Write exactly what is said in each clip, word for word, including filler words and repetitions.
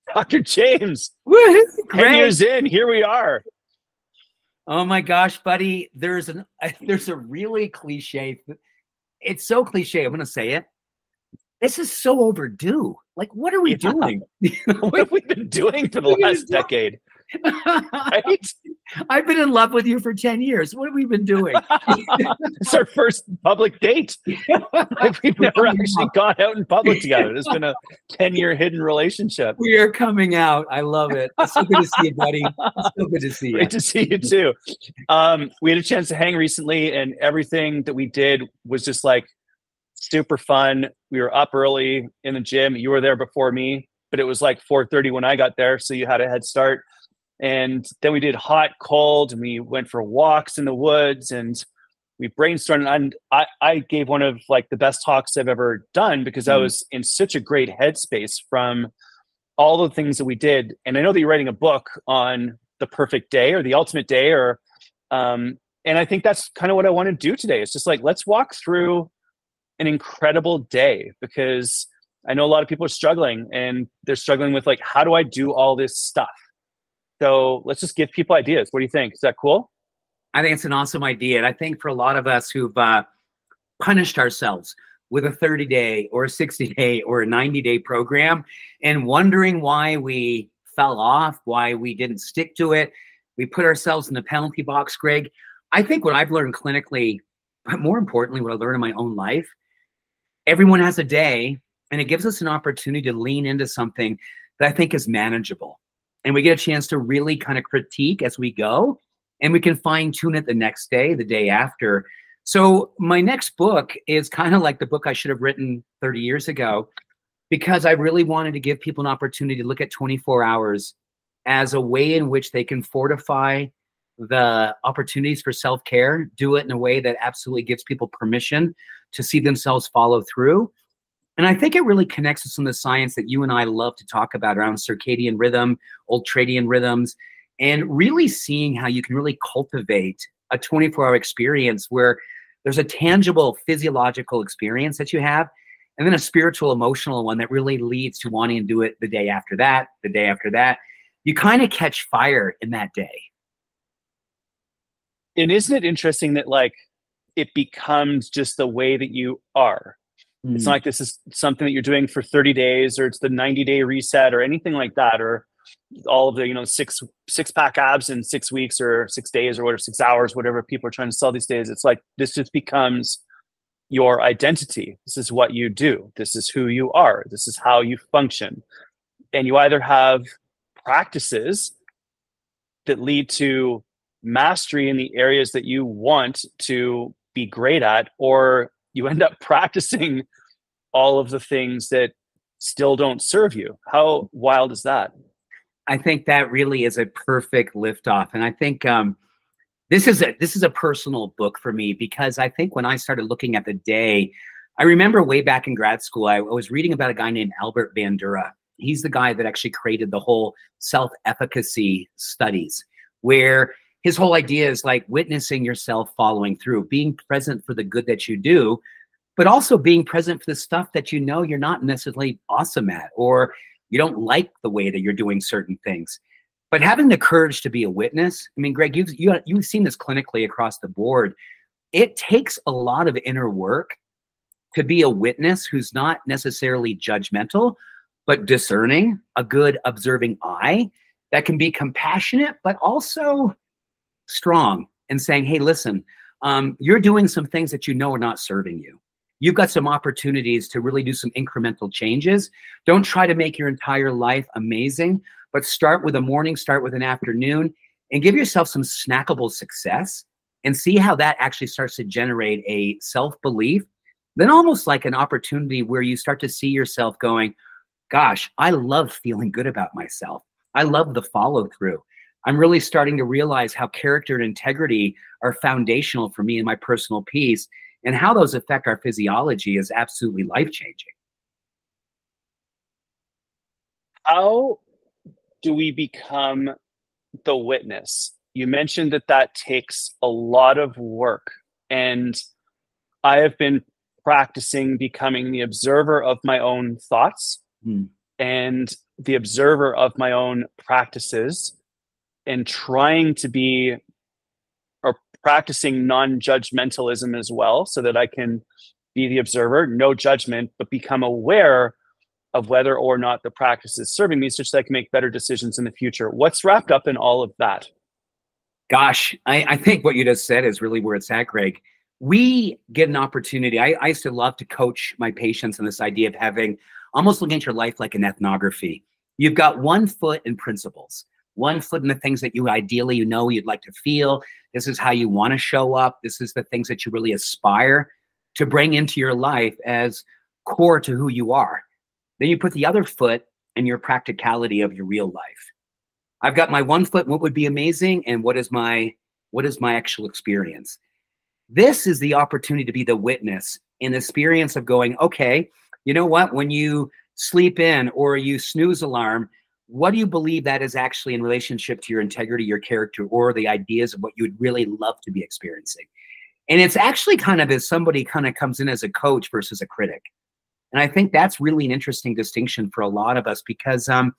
Doctor James, Woo-hoo, ten Greg. years in, here we are. Oh my gosh, buddy. There's an there's a really cliche. It's so cliche. I'm gonna say it. This is so overdue. Like, what are we Yeah. doing? What have we been doing for the last decade? Right? I've been in love with you for ten years. What have we been doing? It's our first public date. Like, we've never actually gone out in public together. It's been a ten-year hidden relationship. We are coming out. I love it. It's so good to see you, buddy. It's so good to see you. Great to see you too. Um, we had a chance to hang recently, and everything that we did was just like super fun. We were up early in the gym. You were there before me, but it was like four thirty when I got there, so you had a head start. And then we did hot, cold, and we went for walks in the woods, and we brainstormed. And I, I gave one of like the best talks I've ever done because mm-hmm. I was in such a great headspace from all the things that we did. And I know that you're writing a book on the perfect day or the ultimate day, or um, and I think that's kind of what I want to do today. It's just like, let's walk through an incredible day, because I know a lot of people are struggling, and they're struggling with like, how do I do all this stuff? So let's just give people ideas. What do you think? Is that cool? I think it's an awesome idea. And I think for a lot of us who've uh, punished ourselves with a thirty day or a sixty day or a ninety day program and wondering why we fell off, why we didn't stick to it, we put ourselves in the penalty box, Greg. I think what I've learned clinically, but more importantly, what I learned in my own life, everyone has a day, and it gives us an opportunity to lean into something that I think is manageable. And we get a chance to really kind of critique as we go, and we can fine tune it the next day, the day after. So my next book is kind of like the book I should have written thirty years ago, because I really wanted to give people an opportunity to look at twenty-four hours as a way in which they can fortify the opportunities for self-care, do it in a way that absolutely gives people permission to see themselves follow through. And I think it really connects with some of the science that you and I love to talk about around circadian rhythm, ultradian rhythms, and really seeing how you can really cultivate a twenty-four hour experience where there's a tangible physiological experience that you have, and then a spiritual, emotional one that really leads to wanting to do it the day after that, the day after that. You kind of catch fire in that day. And isn't it interesting that like it becomes just the way that you are? Mm. It's not like this is something that you're doing for thirty days, or it's the ninety day reset or anything like that, or all of the, you know, six, six pack abs in six weeks or six days or whatever, six hours, whatever people are trying to sell these days. It's like, this just becomes your identity. This is what you do. This is who you are. This is how you function. And you either have practices that lead to mastery in the areas that you want to be great at, or you end up practicing all of the things that still don't serve you. How wild is that? I think that really is a perfect liftoff. And I think um, this is a this is a personal book for me, because I think when I started looking at the day, I remember way back in grad school, I, I was reading about a guy named Albert Bandura. He's the guy that actually created the whole self-efficacy studies, where his whole idea is like witnessing yourself following through, being present for the good that you do, but also being present for the stuff that you know you're not necessarily awesome at, or you don't like the way that you're doing certain things. But having the courage to be a witness, I mean, Greg, you've, you, you've seen this clinically across the board. It takes a lot of inner work to be a witness who's not necessarily judgmental, but discerning, a good observing eye that can be compassionate, but also strong, and saying, hey, listen, um, you're doing some things that you know are not serving you. You've got some opportunities to really do some incremental changes. Don't try to make your entire life amazing, but start with a morning, start with an afternoon, and give yourself some snackable success, and see how that actually starts to generate a self-belief, then almost like an opportunity where you start to see yourself going, gosh, I love feeling good about myself. I love the follow through. I'm really starting to realize how character and integrity are foundational for me and my personal peace, and how those affect our physiology is absolutely life-changing. How do we become the witness? You mentioned that that takes a lot of work, and I have been practicing becoming the observer of my own thoughts. Hmm. and the observer of my own practices, and trying to be or practicing non-judgmentalism as well, so that I can be the observer, no judgment, but become aware of whether or not the practice is serving me, such that I can make better decisions in the future. What's wrapped up in all of that? Gosh, I, I think what you just said is really where it's at, Greg. We get an opportunity. I, I used to love to coach my patients on this idea of having almost looking at your life like an ethnography. You've got one foot in principles, one foot in the things that you ideally, you know, you'd like to feel. This is how you want to show up. This is the things that you really aspire to bring into your life as core to who you are. Then you put the other foot in your practicality of your real life. I've got my one foot, what would be amazing, and what is my what is my actual experience. This is the opportunity to be the witness in the experience of going, okay, you know what, when you sleep in or you snooze alarm, what do you believe that is actually in relationship to your integrity, your character, or the ideas of what you would really love to be experiencing? And it's actually kind of as somebody kind of comes in as a coach versus a critic. And I think that's really an interesting distinction for a lot of us because, um,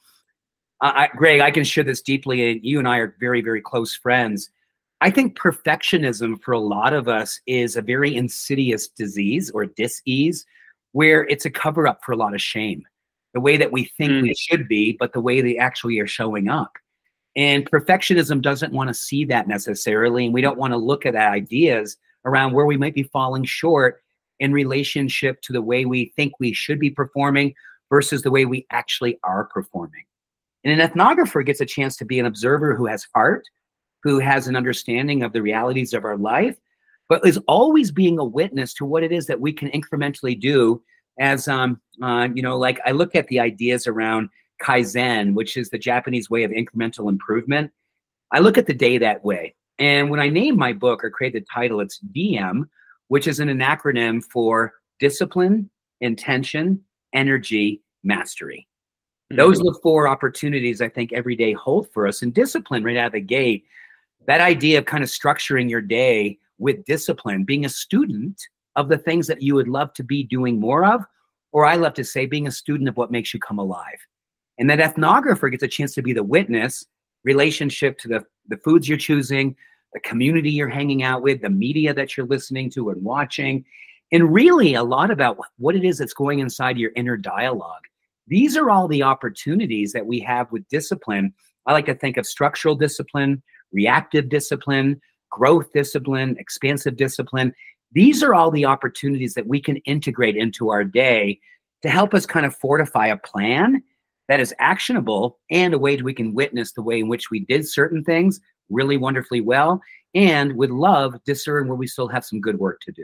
I, Greg, I can share this deeply, and you and I are very, very close friends. I think perfectionism for a lot of us is a very insidious disease or dis-ease, where it's a cover-up for a lot of shame. The way that we think mm. we should be, but the way they actually are showing up. And perfectionism doesn't want to see that necessarily, and we don't want to look at ideas around where we might be falling short in relationship to the way we think we should be performing versus the way we actually are performing. And an ethnographer gets a chance to be an observer who has heart, who has an understanding of the realities of our life, but is always being a witness to what it is that we can incrementally do as, um, uh, you know, like I look at the ideas around Kaizen, which is the Japanese way of incremental improvement. I look at the day that way. And when I named my book or created the title, it's D M, which is an acronym for discipline, intention, energy, mastery. Those are the four opportunities I think every day hold for us. And discipline right out of the gate, that idea of kind of structuring your day with discipline, being a student of the things that you would love to be doing more of, or I love to say being a student of what makes you come alive. And that ethnographer gets a chance to be the witness, relationship to the, the foods you're choosing, the community you're hanging out with, the media that you're listening to and watching, and really a lot about what it is that's going inside your inner dialogue. These are all the opportunities that we have with discipline. I like to think of structural discipline, reactive discipline, growth discipline, expansive discipline. These are all the opportunities that we can integrate into our day to help us kind of fortify a plan that is actionable and a way that we can witness the way in which we did certain things really wonderfully well, and with love, discern where we still have some good work to do.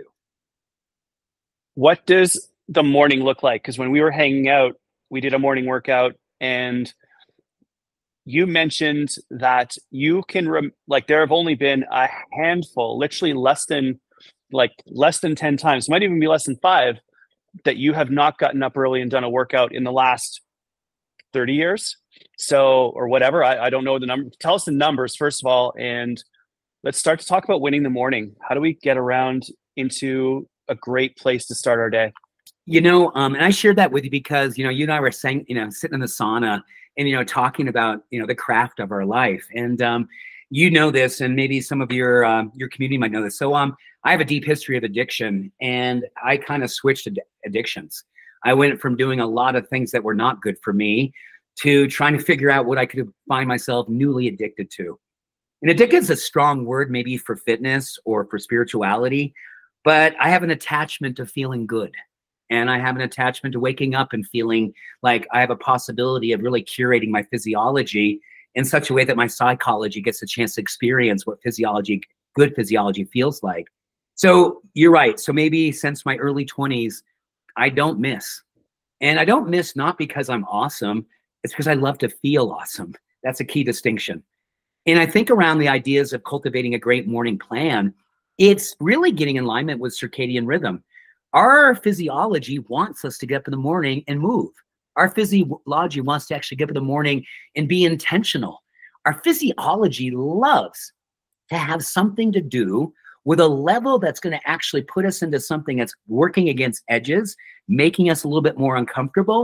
What does the morning look like? Because when we were hanging out, we did a morning workout, and you mentioned that you can, rem- like, there have only been a handful, literally less than, like, less than ten times, might even be less than five, that you have not gotten up early and done a workout in the last thirty years. So, or whatever, I, I don't know the number. Tell us the numbers, first of all, and let's start to talk about winning the morning. How do we get around into a great place to start our day? You know, um, and I shared that with you because, you know, you and I were saying, you know, sitting in the sauna and, you know, talking about, you know, the craft of our life. And um, you know this, and maybe some of your um, your community might know this. So um, I have a deep history of addiction, and I kind of switched ad- addictions. I went from doing a lot of things that were not good for me to trying to figure out what I could find myself newly addicted to. And addicted is a strong word, maybe for fitness or for spirituality, but I have an attachment to feeling good. And I have an attachment to waking up and feeling like I have a possibility of really curating my physiology in such a way that my psychology gets a chance to experience what physiology, good physiology feels like. So you're right. So maybe since my early twenties, I don't miss. And I don't miss not because I'm awesome. It's because I love to feel awesome. That's a key distinction. And I think around the ideas of cultivating a great morning plan, it's really getting in alignment with circadian rhythm. Our physiology wants us to get up in the morning and move. Our physiology wants to actually get up in the morning and be intentional. Our physiology loves to have something to do with a level that's going to actually put us into something that's working against edges, making us a little bit more uncomfortable,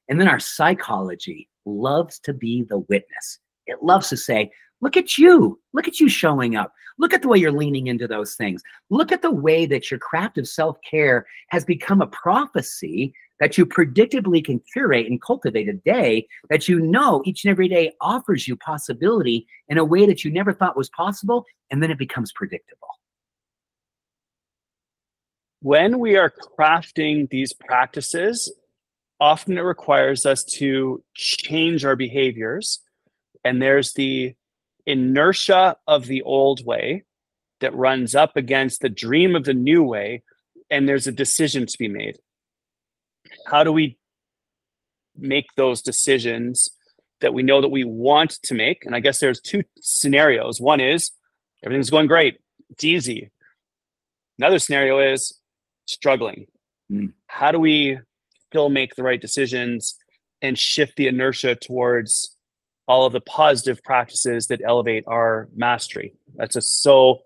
And then our psychology loves to be the witness. It loves to say, look at you. Look at you showing up. Look at the way you're leaning into those things. Look at the way that your craft of self-care has become a prophecy that you predictably can curate and cultivate a day that you know each and every day offers you possibility in a way that you never thought was possible, and then it becomes predictable. When we are crafting these practices, often it requires us to change our behaviors. And there's the inertia of the old way that runs up against the dream of the new way, and there's a decision to be made. How do we make those decisions that we know that we want to make? And I guess there's two scenarios. One is everything's going great, it's easy. Another scenario is struggling. Mm. How do we still make the right decisions and shift the inertia towards all of the positive practices that elevate our mastery? That's just so,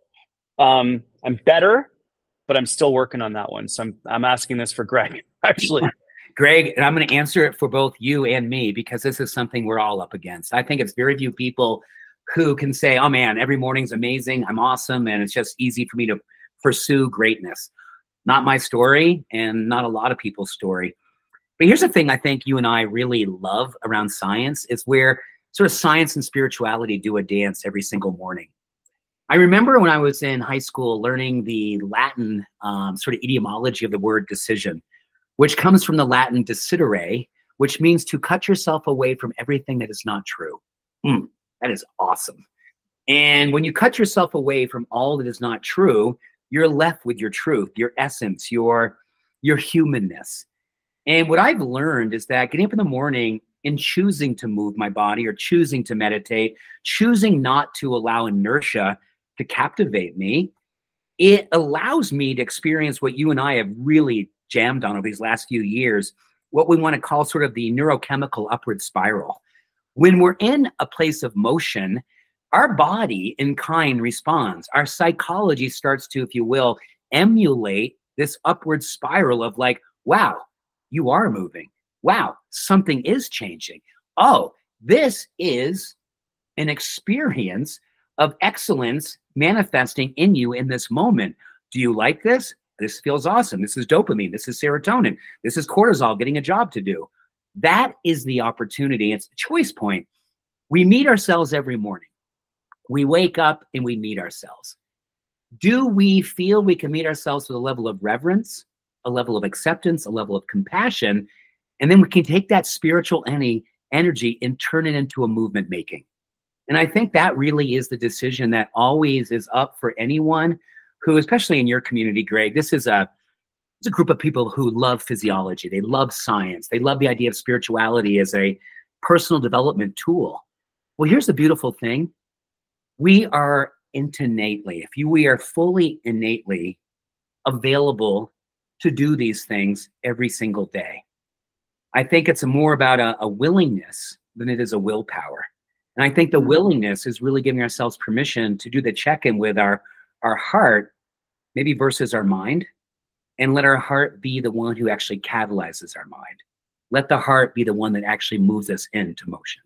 um, I'm better, but I'm still working on that one. So I'm, I'm asking this for Greg, actually. Greg, and I'm going to answer it for both you and me, because this is something we're all up against. I think it's very few people who can say, oh man, every morning's amazing, I'm awesome, and it's just easy for me to pursue greatness. Not my story, and not a lot of people's story. But here's the thing I think you and I really love around science is where sort of science and spirituality do a dance every single morning. I remember when I was in high school learning the Latin um, sort of etymology of the word decision, which comes from the Latin decidere, which means to cut yourself away from everything that is not true. Mm, that is awesome. And when you cut yourself away from all that is not true, you're left with your truth, your essence, your, your humanness. And what I've learned is that getting up in the morning and choosing to move my body or choosing to meditate, choosing not to allow inertia to captivate me, it allows me to experience what you and I have really jammed on over these last few years, what we want to call sort of the neurochemical upward spiral. When we're in a place of motion, our body in kind responds. Our psychology starts to, if you will, emulate this upward spiral of like, wow, you are moving. Wow, something is changing. Oh, this is an experience of excellence manifesting in you in this moment. Do you like this? This feels awesome. This is dopamine. This is serotonin. This is cortisol getting a job to do. That is the opportunity. It's the choice point. We meet ourselves every morning. We wake up and we meet ourselves. Do we feel we can meet ourselves with a level of reverence, a level of acceptance, a level of compassion, and then we can take that spiritual any energy and turn it into a movement making? And I think that really is the decision that always is up for anyone who, especially in your community, Greg, this is a, it's a group of people who love physiology. They love science. They love the idea of spirituality as a personal development tool. Well, here's the beautiful thing. We are innately, if you, we are fully innately available to do these things every single day. I think it's more about a, a willingness than it is a willpower. And I think the willingness is really giving ourselves permission to do the check-in with our, our heart, maybe versus our mind, and let our heart be the one who actually catalyzes our mind. Let the heart be the one that actually moves us into motion.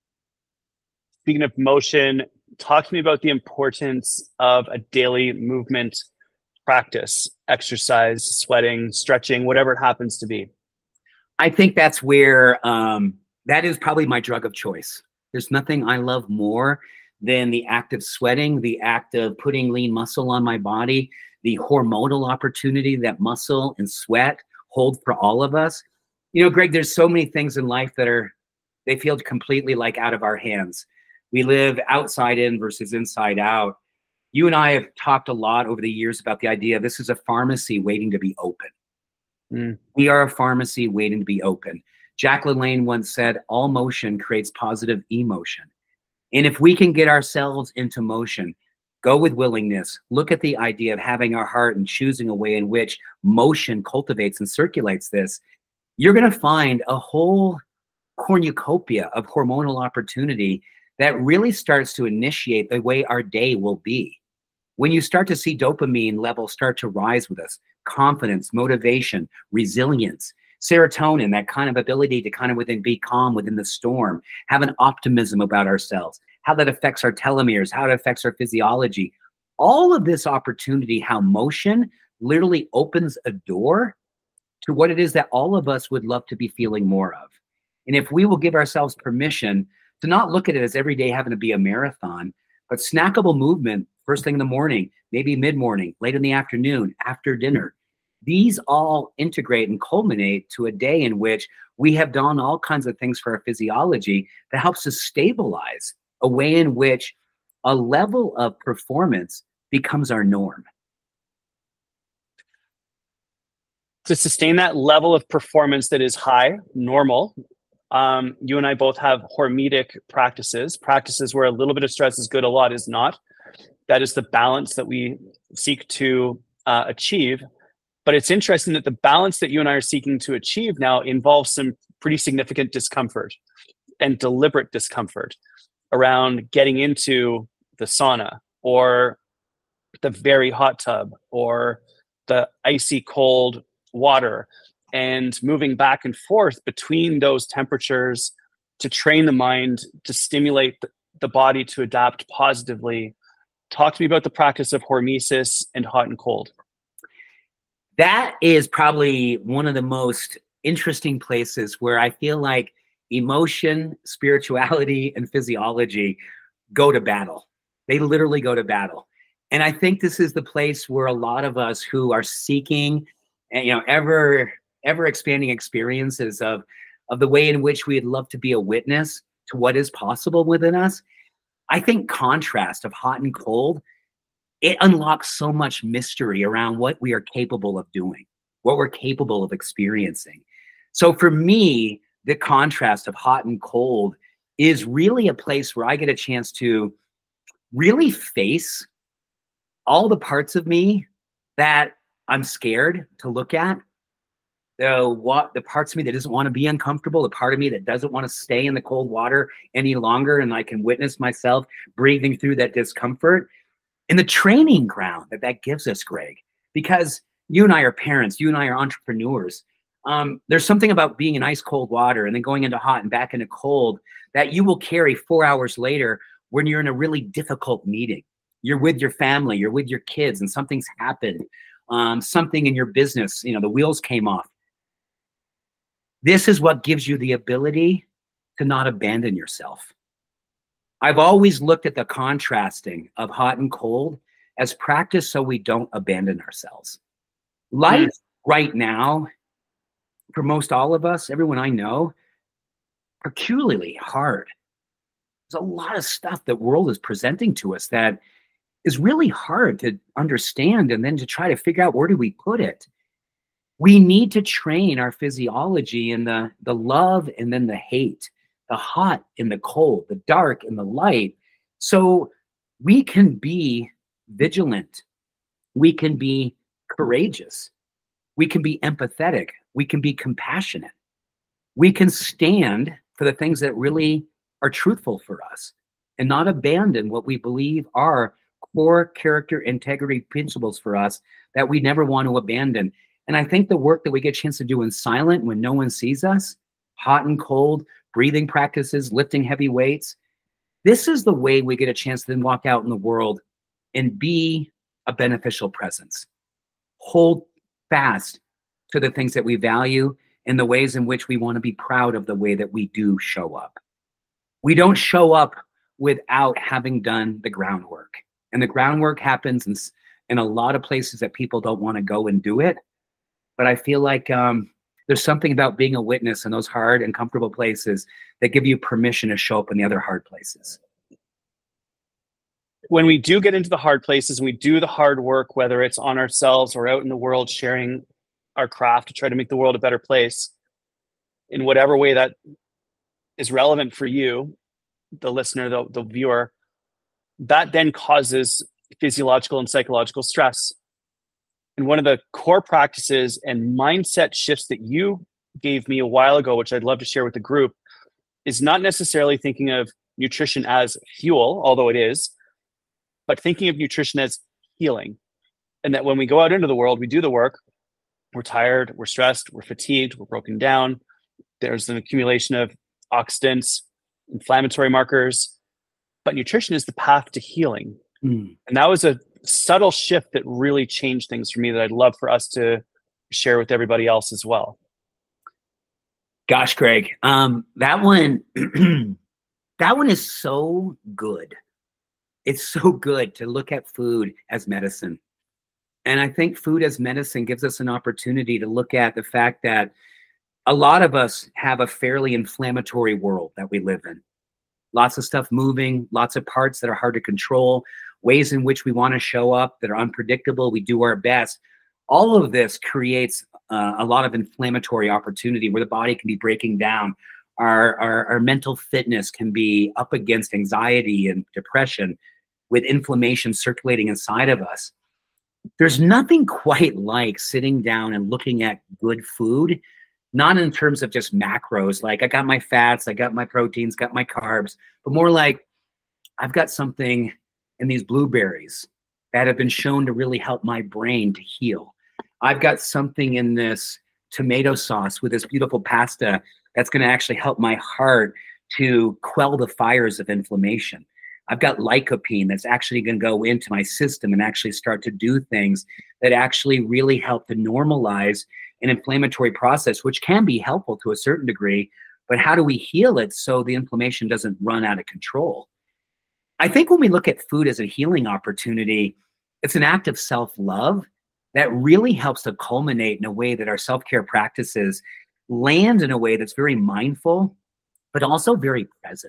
Speaking of motion, talk to me about the importance of a daily movement practice, exercise, sweating, stretching, whatever it happens to be. I think that's where, um, that is probably my drug of choice. There's nothing I love more than the act of sweating, the act of putting lean muscle on my body, the hormonal opportunity that muscle and sweat hold for all of us. You know, Greg, there's so many things in life that are, they feel completely like out of our hands. We live outside in versus inside out. You and I have talked a lot over the years about the idea this is a pharmacy waiting to be open. Mm. We are a pharmacy waiting to be open. Jack LaLanne once said, all motion creates positive emotion. And if we can get ourselves into motion, go with willingness, look at the idea of having our heart and choosing a way in which motion cultivates and circulates this, you're going to find a whole cornucopia of hormonal opportunity that really starts to initiate the way our day will be. When you start to see dopamine levels start to rise with us, confidence, motivation, resilience, Serotonin, that kind of ability to kind of within be calm within the storm, have an optimism about ourselves, how that affects our telomeres, how it affects our physiology. All of this opportunity, how motion literally opens a door to what it is that all of us would love to be feeling more of. And if we will give ourselves permission to not look at it as every day having to be a marathon, but snackable movement first thing in the morning, maybe mid-morning, late in the afternoon, after dinner. These all integrate and culminate to a day in which we have done all kinds of things for our physiology that helps us stabilize a way in which a level of performance becomes our norm. To sustain that level of performance that is high, normal, um, you and I both have hormetic practices, practices where a little bit of stress is good, a lot is not. That is the balance that we seek to uh, achieve. But it's interesting that the balance that you and I are seeking to achieve now involves some pretty significant discomfort and deliberate discomfort around getting into the sauna or the very hot tub or the icy cold water, and moving back and forth between those temperatures to train the mind, to stimulate the body to adapt positively. Talk to me about the practice of hormesis and hot and cold. That is probably one of the most interesting places where I feel like emotion, spirituality, and physiology go to battle. They literally go to battle. And I think this is the place where a lot of us who are seeking and, you know, ever, ever expanding experiences of, of the way in which we'd love to be a witness to what is possible within us. I think contrast of hot and cold, it unlocks so much mystery around what we are capable of doing, what we're capable of experiencing. So for me, the contrast of hot and cold is really a place where I get a chance to really face all the parts of me that I'm scared to look at. The, what, the parts of me that doesn't want to be uncomfortable, the part of me that doesn't want to stay in the cold water any longer, and I can witness myself breathing through that discomfort. And the training ground that that gives us, Greg, because you and I are parents, you and I are entrepreneurs. Um, there's something about being in ice cold water and then going into hot and back into cold that you will carry four hours later when you're in a really difficult meeting. You're with your family, you're with your kids, and something's happened. Um, something in your business, you know, the wheels came off. This is what gives you the ability to not abandon yourself. I've always looked at the contrasting of hot and cold as practice so we don't abandon ourselves. Life right now, for most all of us, everyone I know, peculiarly hard. There's a lot of stuff that world is presenting to us that is really hard to understand and then to try to figure out where do we put it. We need to train our physiology in the, the love and then the hate, the hot and the cold, the dark and the light, so we can be vigilant. We can be courageous. We can be empathetic. We can be compassionate. We can stand for the things that really are truthful for us and not abandon what we believe are core character integrity principles for us that we never want to abandon. And I think the work that we get a chance to do in silent when no one sees us, hot and cold, breathing practices, lifting heavy weights, this is the way we get a chance to then walk out in the world and be a beneficial presence. Hold fast to the things that we value and the ways in which we want to be proud of the way that we do show up. We don't show up without having done the groundwork. And the groundwork happens in, in a lot of places that people don't want to go and do it. But I feel like um, there's something about being a witness in those hard and comfortable places that give you permission to show up in the other hard places. When we do get into the hard places and we do the hard work, whether it's on ourselves or out in the world, sharing our craft to try to make the world a better place in whatever way that is relevant for you, the listener, the, the viewer, that then causes physiological and psychological stress. And one of the core practices and mindset shifts that you gave me a while ago, which I'd love to share with the group, is not necessarily thinking of nutrition as fuel, although it is, but thinking of nutrition as healing. And that when we go out into the world, we do the work, we're tired, we're stressed, we're fatigued, we're broken down. There's an accumulation of oxidants, inflammatory markers, but nutrition is the path to healing. Mm. And that was a subtle shift that really changed things for me that I'd love for us to share with everybody else as well. Gosh, Greg, um, that one, that one is so good. It's so good to look at food as medicine. And I think food as medicine gives us an opportunity to look at the fact that a lot of us have a fairly inflammatory world that we live in. Lots of stuff moving, lots of parts that are hard to control, ways in which we want to show up that are unpredictable. We do our best. All of this creates uh, a lot of inflammatory opportunity where the body can be breaking down. Our, our, our mental fitness can be up against anxiety and depression with inflammation circulating inside of us. There's nothing quite like sitting down and looking at good food, not in terms of just macros, like I got my fats, I got my proteins, got my carbs, but more like I've got something in these blueberries that have been shown to really help my brain to heal. I've got something in this tomato sauce with this beautiful pasta that's going to actually help my heart to quell the fires of inflammation. I've got lycopene that's actually going to go into my system and actually start to do things that actually really help to normalize an inflammatory process, which can be helpful to a certain degree. But how do we heal it so the inflammation doesn't run out of control? I think when we look at food as a healing opportunity, it's an act of self-love that really helps to culminate in a way that our self-care practices land in a way that's very mindful, but also very present.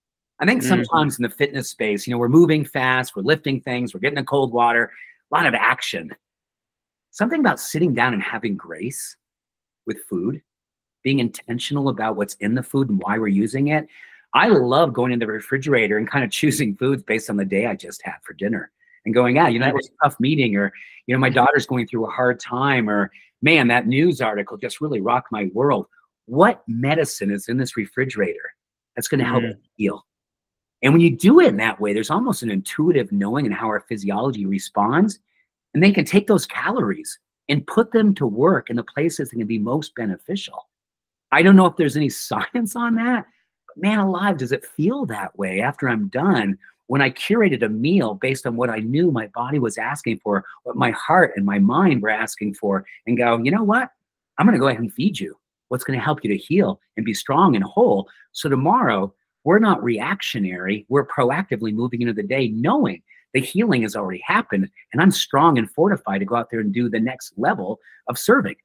I think sometimes mm-hmm. in the fitness space, you know, we're moving fast, we're lifting things, we're getting in cold water, a lot of action. Something about sitting down and having grace with food, being intentional about what's in the food and why we're using it. I love going in the refrigerator and kind of choosing foods based on the day I just had for dinner and going, ah, you know, that was a tough meeting, or, you know, my daughter's going through a hard time, or man, that news article just really rocked my world. What medicine is in this refrigerator that's going to help mm-hmm. heal? And when you do it in that way, there's almost an intuitive knowing in how our physiology responds. And they can take those calories and put them to work in the places that can be most beneficial. I don't know if there's any science on that, but man alive, does it feel that way after I'm done when I curated a meal based on what I knew my body was asking for, what my heart and my mind were asking for, and go, you know what? I'm going to go ahead and feed you what's going to help you to heal and be strong and whole. So tomorrow, we're not reactionary. We're proactively moving into the day knowing the healing has already happened, and I'm strong and fortified to go out there and do the next level of serving.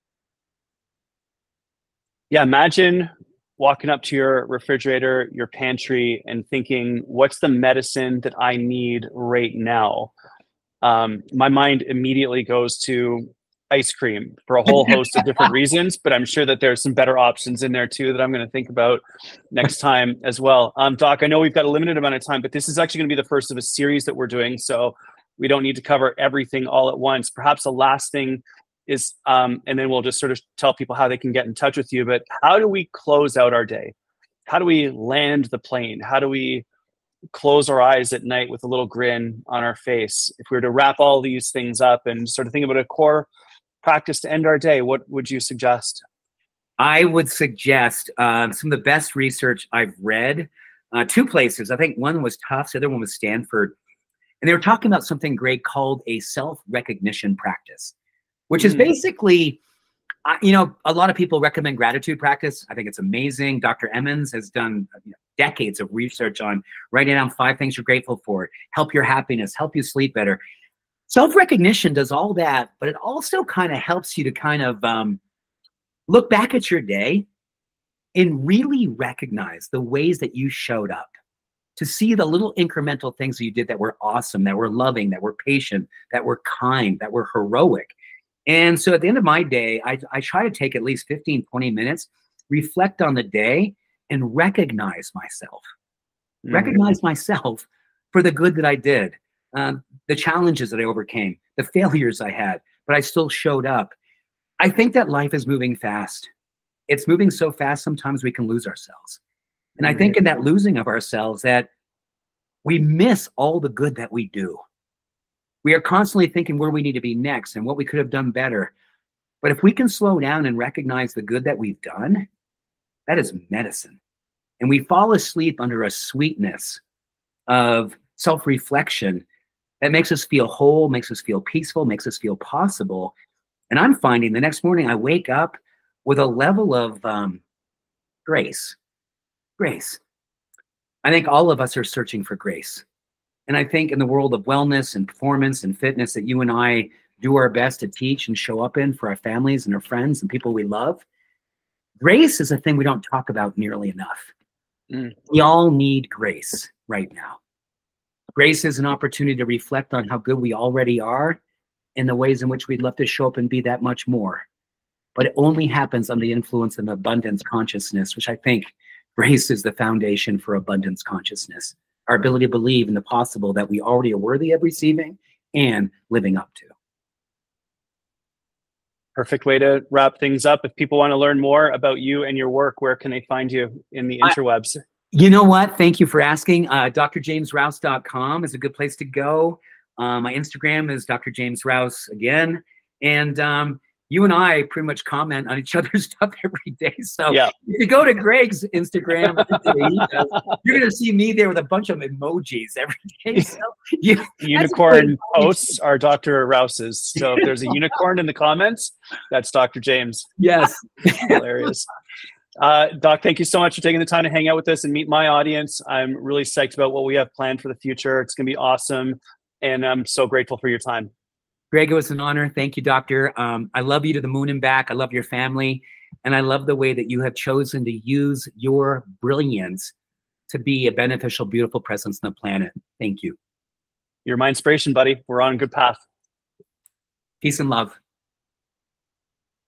Yeah, imagine walking up to your refrigerator, your pantry, and thinking, what's the medicine that I need right now? Um, my mind immediately goes to ice cream for a whole host of different reasons, but I'm sure that there's some better options in there too that I'm going to think about next time as well. Um, Doc, I know we've got a limited amount of time, but this is actually going to be the first of a series that we're doing, so we don't need to cover everything all at once. Perhaps the last thing is, um, and then we'll just sort of tell people how they can get in touch with you, but how do we close out our day? How do we land the plane? How do we close our eyes at night with a little grin on our face? If we were to wrap all these things up and sort of think about a core practice to end our day, what would you suggest? I would suggest um, some of the best research I've read, uh, two places. I think one was Tufts, the other one was Stanford. And they were talking about something great called a self-recognition practice, which mm. is basically, uh, you know, a lot of people recommend gratitude practice. I think it's amazing. Doctor Emmons has done you know, decades of research on writing down five things you're grateful for, help your happiness, help you sleep better. Self-recognition does all that, but it also kind of helps you to kind of um, look back at your day and really recognize the ways that you showed up, to see the little incremental things that you did that were awesome, that were loving, that were patient, that were kind, that were heroic. And so at the end of my day, I, I try to take at least fifteen, twenty minutes, reflect on the day, and recognize myself. Mm-hmm. Recognize myself for the good that I did. Um, the challenges that I overcame, the failures I had, but I still showed up. I think that life is moving fast. It's moving so fast, sometimes we can lose ourselves. And I think in that losing of ourselves that we miss all the good that we do. We are constantly thinking where we need to be next and what we could have done better. But if we can slow down and recognize the good that we've done, that is medicine. And we fall asleep under a sweetness of self-reflection that makes us feel whole, makes us feel peaceful, makes us feel possible. And I'm finding the next morning I wake up with a level of um, grace. Grace. I think all of us are searching for grace. And I think in the world of wellness and performance and fitness that you and I do our best to teach and show up in for our families and our friends and people we love, grace is a thing we don't talk about nearly enough. Mm. We all need grace right now. Grace is an opportunity to reflect on how good we already are and the ways in which we'd love to show up and be that much more. But it only happens under the influence of abundance consciousness, which I think grace is the foundation for abundance consciousness. Our ability to believe in the possible that we already are worthy of receiving and living up to. Perfect way to wrap things up. If people want to learn more about you and your work, where can they find you in the interwebs? I, you know what? Thank you for asking. Uh, D R james rouse dot com is a good place to go. Uh, my Instagram is Doctor James Rouse again. And um, you and I pretty much comment on each other's stuff every day. So yeah. If you go to Greg's Instagram, you're going to see me there with a bunch of emojis every day. So, yeah, unicorn posts are Doctor Rouse's. So if there's a unicorn in the comments, that's Doctor James. Yes. Hilarious. Uh, Doc, thank you so much for taking the time to hang out with us and meet my audience. I'm really psyched about what we have planned for the future. It's going to be awesome. And I'm so grateful for your time. Greg, it was an honor. Thank you, Doctor. Um, I love you to the moon and back. I love your family. And I love the way that you have chosen to use your brilliance to be a beneficial, beautiful presence on the planet. Thank you. You're my inspiration, buddy. We're on a good path. Peace and love.